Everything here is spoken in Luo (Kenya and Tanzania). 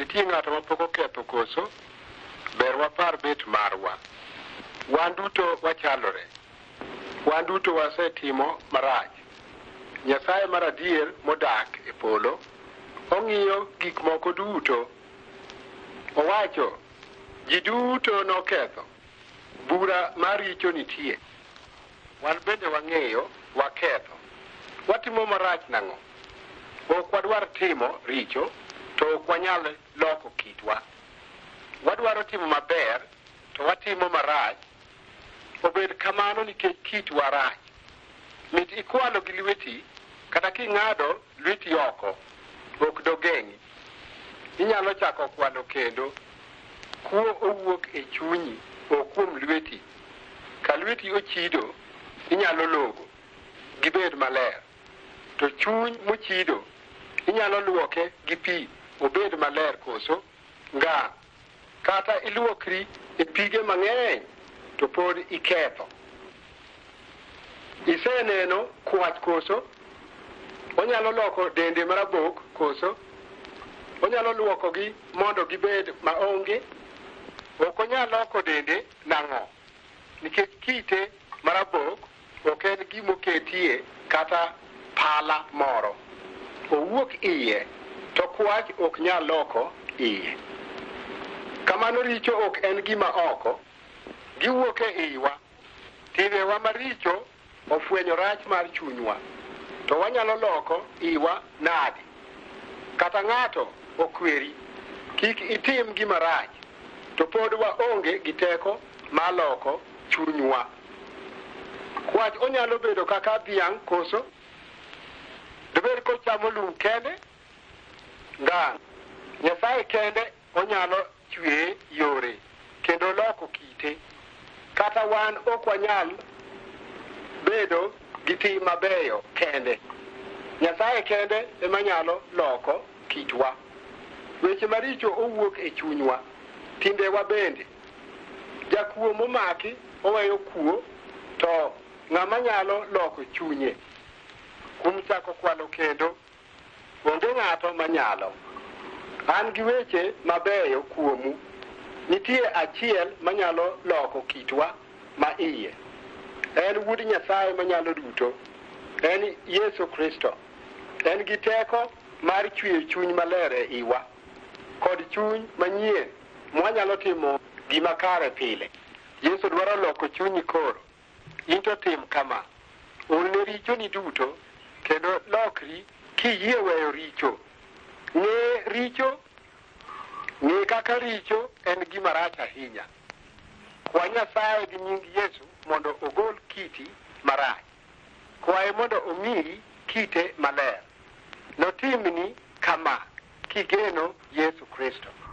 nitie ng'ato mapok oketho koso, ber wapar bet marwa. Wan duto wachalore. Wan duto wasetimo marach. Nyasaye mar adier modak e polo ong'iyo gik moko duto. Owacho, ji duto noketho. Bura mar richo nitie. Wan bende wang'eyo waketho. Watimo marach nang'o? Ok wadwar timo richo, to ok wanyal loko kitwa. Wadwaro timo maber, to watimo marach. Obed kamano nikech kitwa rach. Mit ikwalo gi lweti, kata king'ado lweti oko, ok dogeng'i. Inyalo chako kwalo kendo. Kuo owuok e chunyi, ok kuom lweti. Ka lweti ochido, inyalo logo, gibed maler. To chuny mochido, inyalo luoke gi pi, obed maler koso, nga. Kata iluokri e pige mang'eny, to pod iketho. Iseneno kwach koso, onyalo loko dende marabok koso, onyalo luokogi mondo gibed maonge, ok onyal loko dende nang'o, nikech kite marabok ok en gimoketie kata pala moro. Owuok iye, to kwach ok nyal loko iye. Kamano richo ok en gima oko, giwuok e iwa. Timbewa maricho ofwenyo rach mar chunywa, to wanyalo loko iwa nadi. Kata ng'ato okweri, kik itim gima rach, to pod waonge gi teko mar loko chunywa. Kwach onyalo bedo kaka dhiang' koso, dobed kochamo lum kende, nga. Nyasaye kende onyalo chweye yore, kendo loko kite. Kata wan ok wanyal bedo gi tim mabeyo kende. Nyasaye kende ema nyalo loko kitwa. Weche maricho owuok e chunywa, timbewa bende. Jakuo momaki oweyo kuo, to ng'ama nyalo loko chunye. Kuom chako kwalo kendo, onge ng'ato manyalo. An gi weche mabeyo kuomu. Nitie achiel manyalo loko kitwa ma iye. En Wuod Nyasaye manyalo duto. En Yesu Kristo. En gi teko mar chweyo chuny maler e iwa, kod chuny manyien mwanyalo timo gima kare pile. Yesu dwaro loko chunyi koro. Into tim kama. Ulne richo ni duto, kendo lokri kiyie weyo richo. Ng'e richo, ng'e kaka richo en gima rach ahinya. Kwa Nyasaye gi nying Yesu mondo ogol kiti marach. Kwaye mondo omiyi kite maler. Notimni kama kigeno Yesu Kristo.